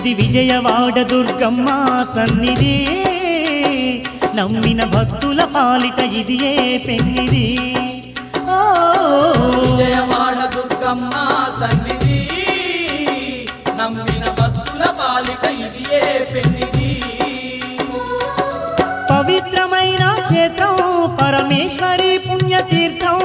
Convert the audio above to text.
విజయవాడ దుర్గమ్మ సన్నిధి నమ్మిన భక్తుల పాలిట ఇదియే పెన్నిది విజయవాడ దుర్గమ్మ సన్నిధి నమ్మిన భక్తుల పాలిట ఇదియే పెన్నిది పవిత్రమైన క్షేత్రం పరమేశ్వరి పుణ్యతీర్థం